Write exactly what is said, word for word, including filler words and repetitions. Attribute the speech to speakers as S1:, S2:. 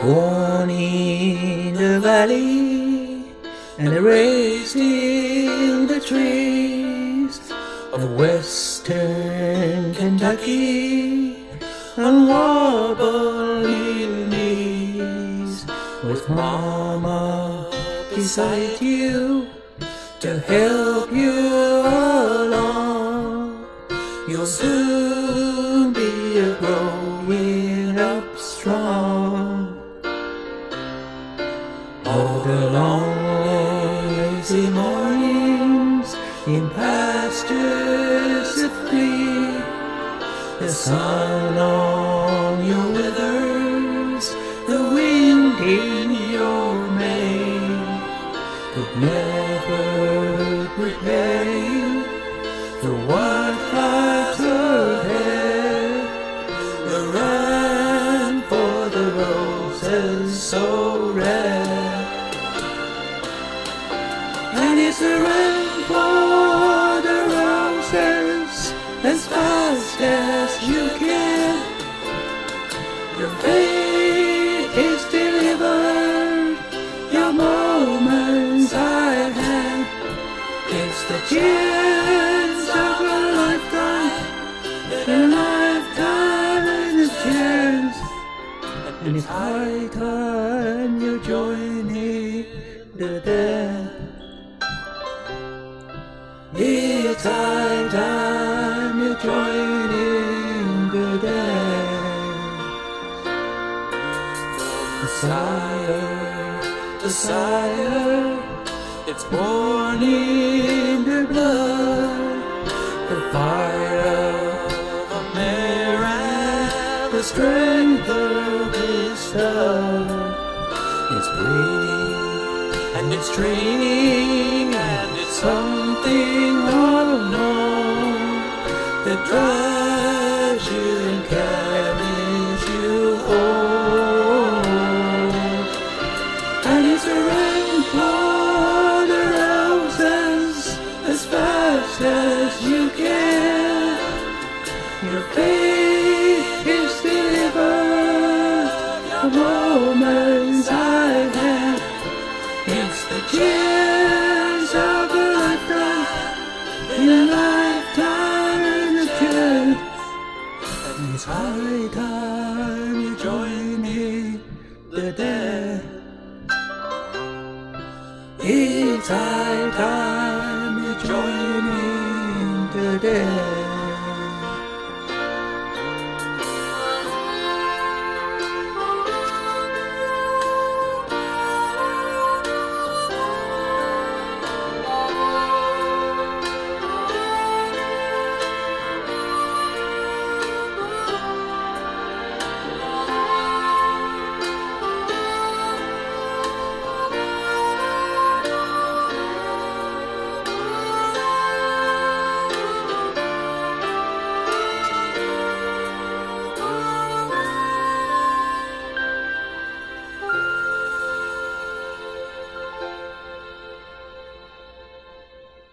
S1: born in the valley and raised in the trees of western Kentucky on wobbly knees, with mama beside you to help you along. You'll soon be a growing up strong. All the long lazy mornings in pastures of glee, the sun on your withers, the wind in your mane, could never prepare you for what lies ahead. The run for the roses so red, and it's a run for the roses as fast as you can. Your faith is delivered, your moments I had. It's the chance of a lifetime, a lifetime and a chance. And it's high time you're joining the dead. It's high time you're joining the dead. The sire, the sire, it's born in their blood. The fire of a man, the strength of his love. It's bleeding and it's training and it's something unknown that drives you and carries you home. And it's a rain for the roses as fast as you can. Your faith is delivered, the moments I've had. It's the chance of a lifetime, in a lifetime and a chance. And it's high time you join me, the dead. It's high time you join me, the dead.